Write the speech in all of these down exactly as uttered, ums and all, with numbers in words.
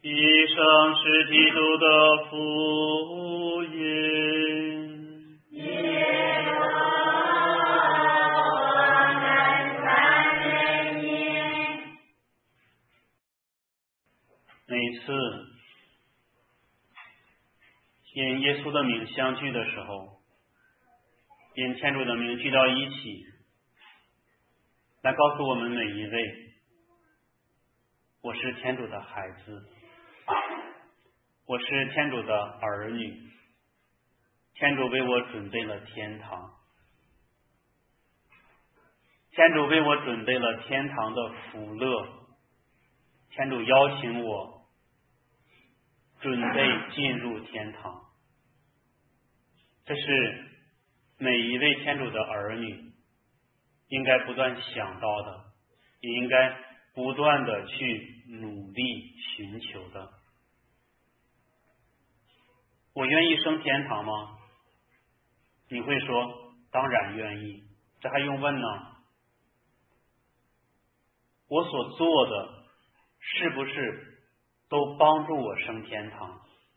以上是基督的福音。 耶和华我们赞美你。 每次因耶稣的名相聚的时候，因天主的名聚到一起，来告诉我们每一位，我是天主的孩子，我是天主的儿女，天主为我准备了天堂，天主为我准备了天堂的福乐，天主邀请我准备进入天堂。这是每一位天主的儿女应该不断想到的，也应该不断的去努力寻求的。我愿意升天堂吗？你会说当然愿意，这还用问呢？我所做的是不是都帮助我升天堂？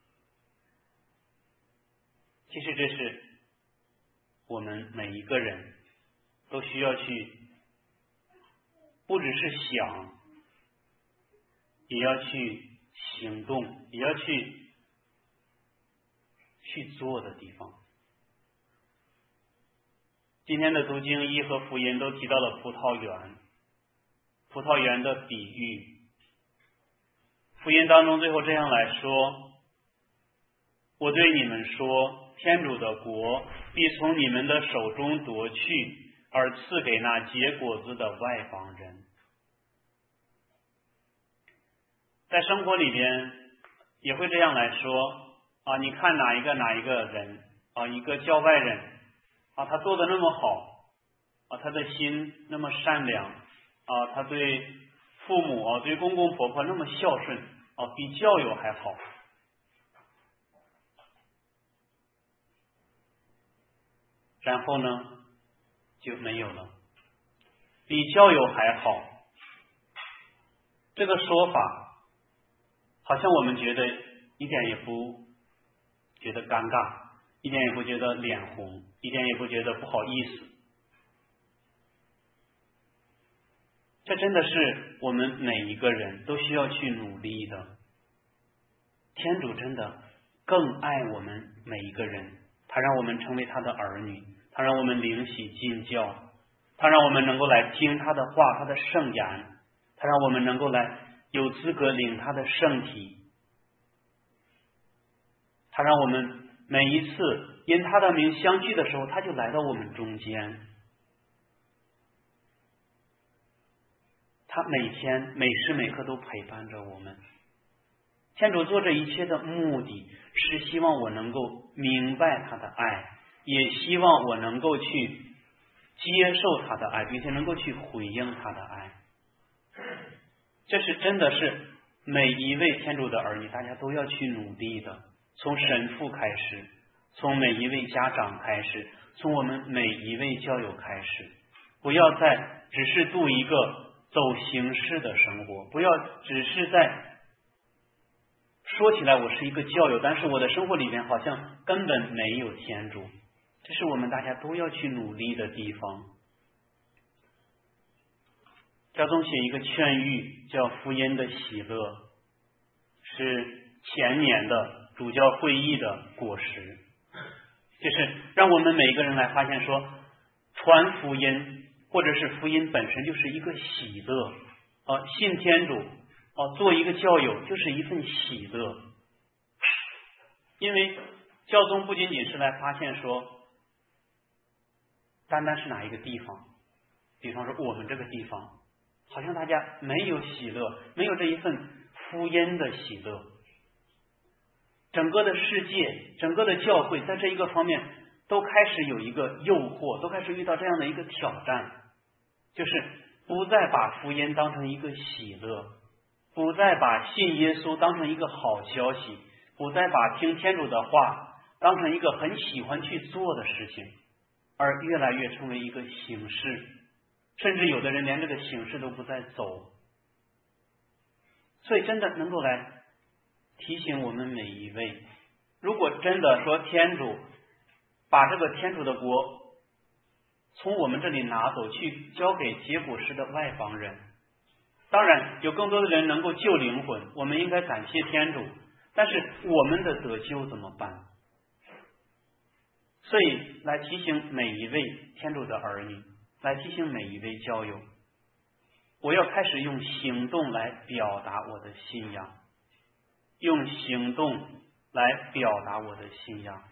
其实这是我们每一个人都需要去，不只是想，也要去行动，也要去去做的地方。今天的读经一和福音都提到了葡萄园，葡萄园的比喻。福音当中最后这样来说，我对你们说，天主的国必从你们的手中夺去，而赐给那结果子的外邦人。在生活里边也会这样来说啊，你看哪一个哪一个人啊，一个教外人啊，他做的那么好啊，他的心那么善良啊，他对父母啊，对公公婆婆那么孝顺啊，比教友还好。然后呢就没有了，比教友还好，这个说法好像我们觉得一点也不觉得尴尬，一点也不觉得脸红，一点也不觉得不好意思。这真的是我们每一个人都需要去努力的。天主真的更爱我们每一个人，他让我们成为他的儿女，他让我们灵洗浸教，他让我们能够来听他的话，他的圣言，他让我们能够来有资格领他的圣体，他让我们每一次因他的名相聚的时候，他就来到我们中间。他每天每时每刻都陪伴着我们。天主做这一切的目的是希望我能够明白他的爱，也希望我能够去接受他的爱，并且能够去回应他的爱。这是真的是每一位天主的儿女大家都要去努力的，从神父开始，从每一位家长开始，从我们每一位教友开始，不要再只是度一个走形式的生活，不要只是在说起来我是一个教友，但是我的生活里面好像根本没有天主。这是我们大家都要去努力的地方。教宗写一个劝谕叫福音的喜乐，是前年的主教会议的果实，就是让我们每一个人来发现说，传福音或者是福音本身就是一个喜乐啊，信天主啊，做一个教友就是一份喜乐。因为教宗不仅仅是来发现说单单是哪一个地方，比方说我们这个地方好像大家没有喜乐，没有这一份福音的喜乐，整个的世界，整个的教会在这一个方面都开始有一个诱惑，都开始遇到这样的一个挑战，就是不再把福音当成一个喜乐，不再把信耶稣当成一个好消息，不再把听天主的话当成一个很喜欢去做的事情，而越来越成为一个形式，甚至有的人连这个形式都不再走。所以真的能够来提醒我们每一位，如果真的说天主把这个天主的国从我们这里拿走，去交给结果式的外邦人，当然有更多的人能够救灵魂，我们应该感谢天主，但是我们的得救怎么办？所以来提醒每一位天主的儿女，来提醒每一位教友，我要开始用行动来表达我的信仰，用行动来表达我的信仰。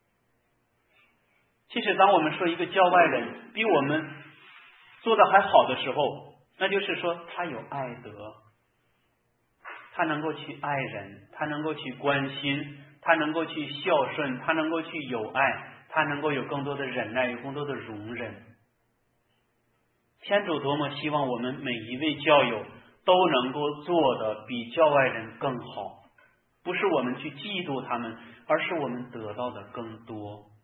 其实当我们说一个教外人比我们做的还好的时候，那就是说他有爱德，他能够去爱人，他能够去关心，他能够去孝顺，他能够去友爱，他能够有更多的忍耐，有更多的容忍。天主多么希望我们每一位教友都能够做的比教外人更好，不是我们去嫉妒他们，而是我们得到的更多。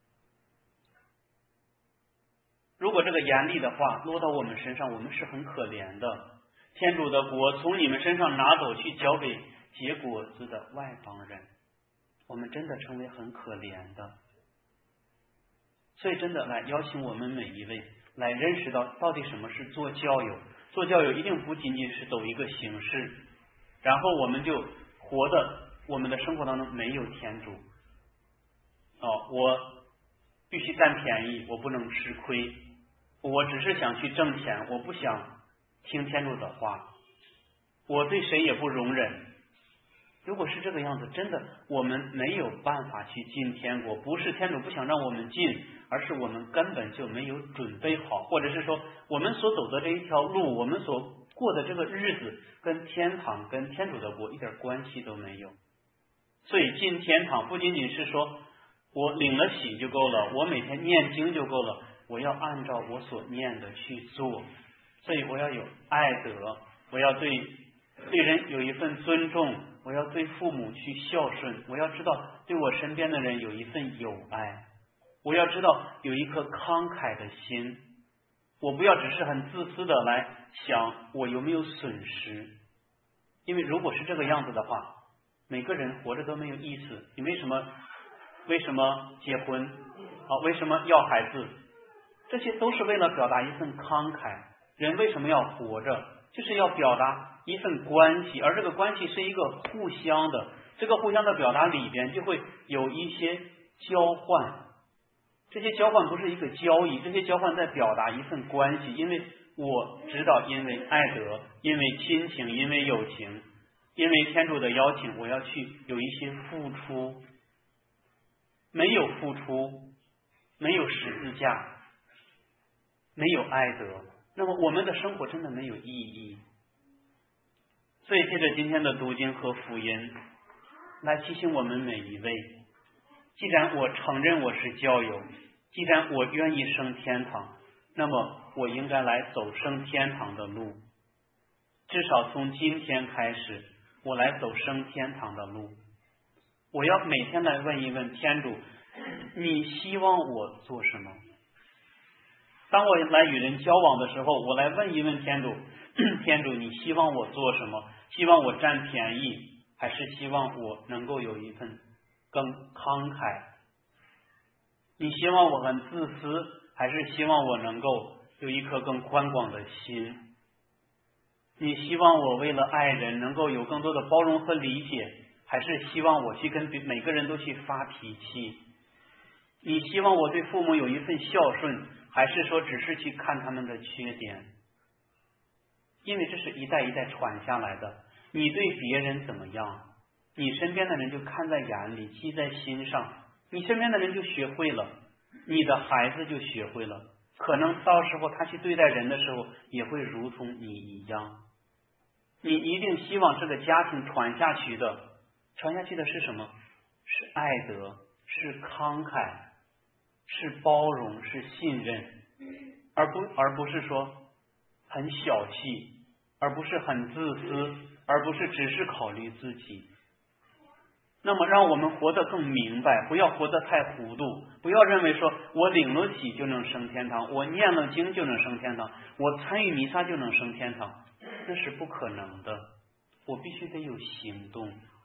如果这个严厉的话落到我们身上，我们是很可怜的。天主的国从你们身上拿走，去交给结果子的外邦人，我们真的成为很可怜的。所以真的来邀请我们每一位来认识到到底什么是做教友。做教友一定不仅仅是走一个形式，然后我们就活的我们的生活当中没有天主。哦，我必须占便宜，我不能吃亏，我只是想去挣钱，我不想听天主的话，我对谁也不容忍。如果是这个样子，真的我们没有办法去进天国，不是天主不想让我们进，而是我们根本就没有准备好，或者是说我们所走的这一条路，我们所过的这个日子跟天堂跟天主的国一点关系都没有。所以进天堂不仅仅是说我领了洗就够了，我每天念经就够了，我要按照我所念的去做。所以我要有爱德，我要对对人有一份尊重，我要对父母去孝顺，我要知道对我身边的人有一份友爱，我要知道有一颗慷慨的心，我不要只是很自私的来想我有没有损失。因为如果是这个样子的话，每个人活着都没有意思。你为什么为什么结婚啊？为什么要孩子？这些都是为了表达一份慷慨。人为什么要活着？就是要表达一份关系，而这个关系是一个互相的，这个互相的表达里边就会有一些交换，这些交换不是一个交易，这些交换在表达一份关系。因为我知道，因为爱德，因为亲情，因为友情，因为天主的邀请，我要去有一些付出。没有付出，没有十字架，没有爱德，那么我们的生活真的没有意义。所以借着今天的读经和福音来提醒我们每一位，既然我承认我是教友，既然我愿意升天堂，那么我应该来走升天堂的路。至少从今天开始，我来走升天堂的路。我要每天来问一问天主，你希望我做什么？当我来与人交往的时候，我来问一问天主，天主你希望我做什么？希望我占便宜，还是希望我能够有一份更慷慨？你希望我很自私，还是希望我能够有一颗更宽广的心？你希望我为了爱人能够有更多的包容和理解，还是希望我去跟每个人都去发脾气？你希望我对父母有一份孝顺，还是说只是去看他们的缺点？因为这是一代一代传下来的，你对别人怎么样，你身边的人就看在眼里，记在心上，你身边的人就学会了，你的孩子就学会了，可能到时候他去对待人的时候也会如同你一样。你一定希望这个家庭传下去的，传下去的是什么？是爱德，是慷慨，是包容，是信任，而不而不是说很小气，而不是很自私，而不是只是考虑自己。那么让我们活得更明白，不要活得太糊涂，不要认为说我领了洗就能升天堂，我念了经就能升天堂，我参与弥撒就能升天堂，那是不可能的。我必须得有行动，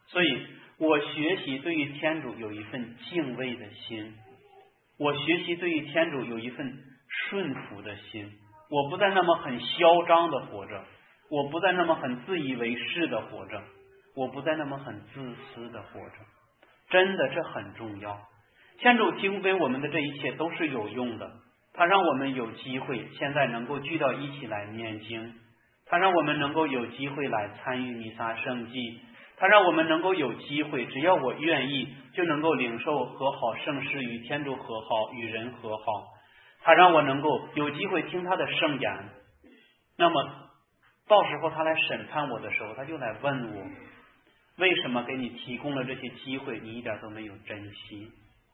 所以我学习对于天主有一份敬畏的心，我学习对于天主有一份顺服的心，我不再那么很嚣张的活着，我不再那么很自以为是的活着，我不再那么很自私的活着。真的，这很重要。天主提供给我们的这一切都是有用的，他让我们有机会现在能够聚到一起来念经，他让我们能够有机会来参与弥撒圣祭，他让我们能够有机会，只要我愿意，就能够领受和好圣事，与天主和好，与人和好。他让我能够有机会听他的圣言。那么到时候他来审判我的时候，他就来问我，为什么给你提供了这些机会，你一点都没有珍惜？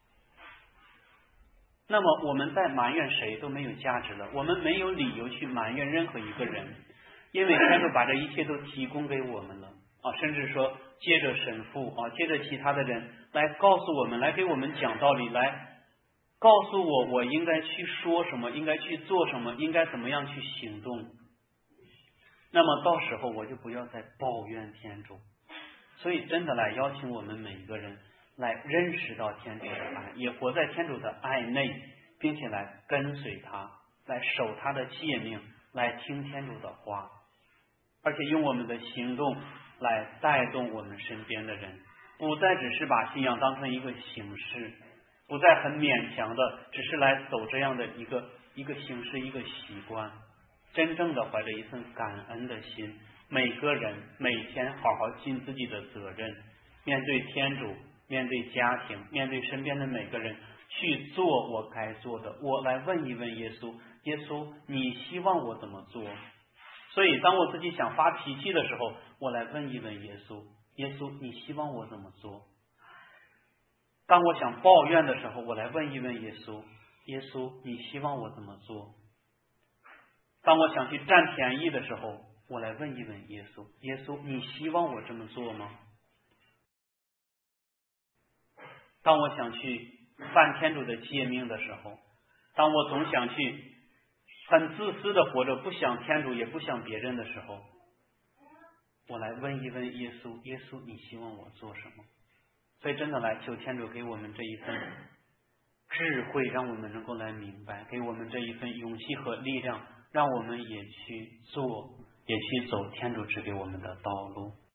那么我们再埋怨谁都没有价值了，我们没有理由去埋怨任何一个人，因为天主把这一切都提供给我们了啊，甚至说借着神父啊，借着其他的人来告诉我们，来给我们讲道理，来告诉我我应该去说什么，应该去做什么，应该怎么样去行动。那么到时候我就不要再抱怨天主。所以真的来邀请我们每一个人来认识到天主的爱，也活在天主的爱内，并且来跟随他，来守他的诫命，来听天主的话，而且用我们的行动来带动我们身边的人，不再只是把信仰当成一个形式，不再很勉强的只是来走这样的一个一个形式一个习惯，真正的怀着一份感恩的心，每个人每天好好尽自己的责任，面对天主，面对家庭，面对身边的每个人，去做我该做的。我来问一问耶稣，耶稣你希望我怎么做？所以当我自己想发脾气的时候，我来问一问耶稣，耶稣你希望我怎么做？当我想抱怨的时候，我来问一问耶稣，耶稣你希望我怎么做？当我想去占便宜的时候，我来问一问耶稣，耶稣你希望我这么做吗？当我想去犯天主的诫命的时候，当我总想去很自私的活着，不想天主也不想别人的时候，我来问一问耶稣，耶稣你希望我做什么？所以真的来求天主给我们这一份智慧，让我们能够来明白，给我们这一份勇气和力量，让我们也去做，也去走天主指给我们的道路。